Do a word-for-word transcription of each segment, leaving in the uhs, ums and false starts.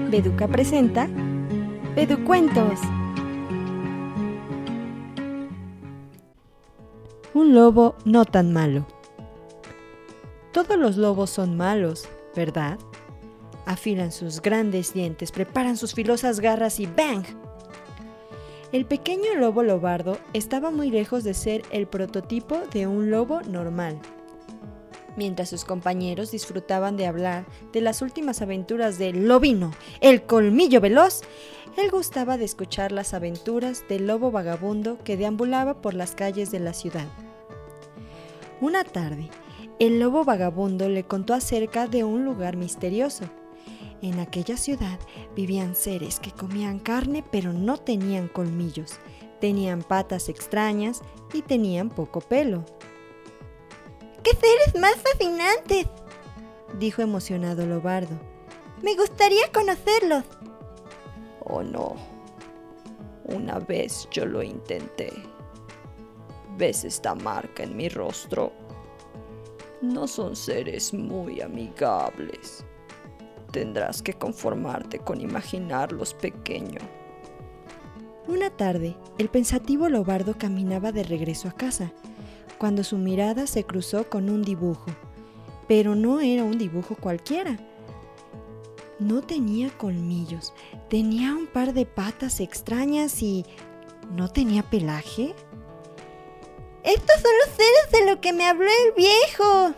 Beduca presenta Beducuentos. Un lobo no tan malo. Todos los lobos son malos, ¿verdad? Afilan sus grandes dientes, preparan sus filosas garras y ¡bang! El pequeño lobo Lobardo estaba muy lejos de ser el prototipo de un lobo normal. Mientras sus compañeros disfrutaban de hablar de las últimas aventuras de Lobino, el colmillo veloz, él gustaba de escuchar las aventuras del lobo vagabundo que deambulaba por las calles de la ciudad. Una tarde, el lobo vagabundo le contó acerca de un lugar misterioso. En aquella ciudad vivían seres que comían carne pero no tenían colmillos, tenían patas extrañas y tenían poco pelo. ¡Qué seres más fascinantes!, dijo emocionado Lobardo. ¡Me gustaría conocerlos! Oh no, una vez yo lo intenté. ¿Ves esta marca en mi rostro? No son seres muy amigables. Tendrás que conformarte con imaginarlos pequeño. Una tarde, el pensativo Lobardo caminaba de regreso a casa, cuando su mirada se cruzó con un dibujo. Pero no era un dibujo cualquiera. No tenía colmillos, tenía un par de patas extrañas y ¿no tenía pelaje? ¡Estos son los seres de lo que me habló el viejo!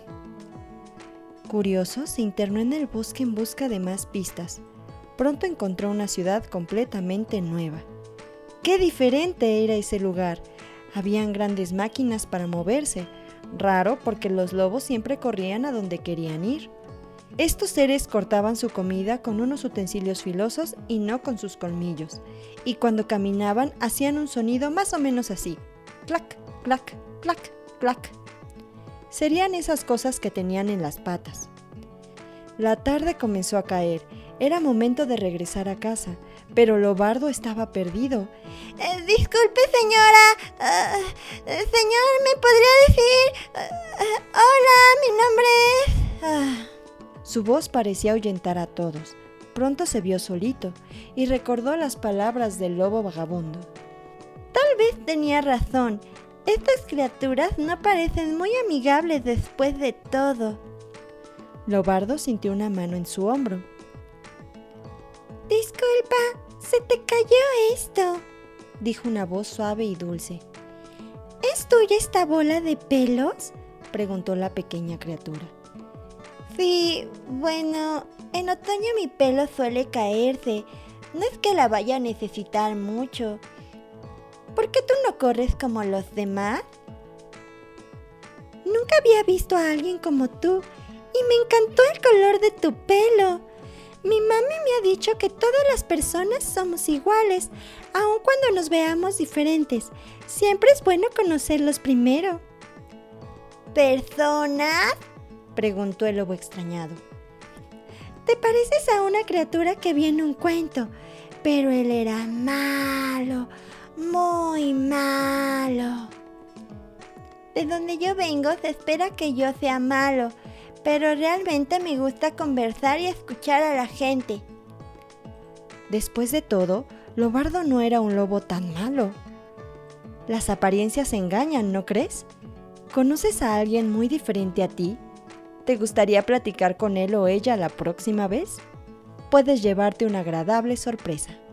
Curioso, se internó en el bosque en busca de más pistas. Pronto encontró una ciudad completamente nueva. ¡Qué diferente era ese lugar! Habían grandes máquinas para moverse, raro porque los lobos siempre corrían a donde querían ir. Estos seres cortaban su comida con unos utensilios filosos y no con sus colmillos, y cuando caminaban hacían un sonido más o menos así: clac, clac, clac, clac. Serían esas cosas que tenían en las patas. La tarde comenzó a caer. Era momento de regresar a casa, pero Lobardo estaba perdido. Eh, disculpe, señora. Uh, señor, ¿me podría decir? Uh, uh, hola, mi nombre es... Uh. Su voz parecía ahuyentar a todos. Pronto se vio solito y recordó las palabras del lobo vagabundo. Tal vez tenía razón. Estas criaturas no parecen muy amigables después de todo. Lobardo sintió una mano en su hombro. Disculpa, se te cayó esto, dijo una voz suave y dulce. ¿Es tuya esta bola de pelos?, preguntó la pequeña criatura. Sí, bueno, en otoño mi pelo suele caerse. No es que la vaya a necesitar mucho. ¿Por qué tú no corres como los demás? Nunca había visto a alguien como tú y me encantó el color de tu pelo. Mi mami me ha dicho que todas las personas somos iguales, aun cuando nos veamos diferentes. Siempre es bueno conocerlos primero. ¿Personas?, preguntó el lobo extrañado. Te pareces a una criatura que vi en un cuento, pero él era malo, muy malo. De donde yo vengo se espera que yo sea malo, pero realmente me gusta conversar y escuchar a la gente. Después de todo, Lobardo no era un lobo tan malo. Las apariencias engañan, ¿no crees? ¿Conoces a alguien muy diferente a ti? ¿Te gustaría platicar con él o ella la próxima vez? Puedes llevarte una agradable sorpresa.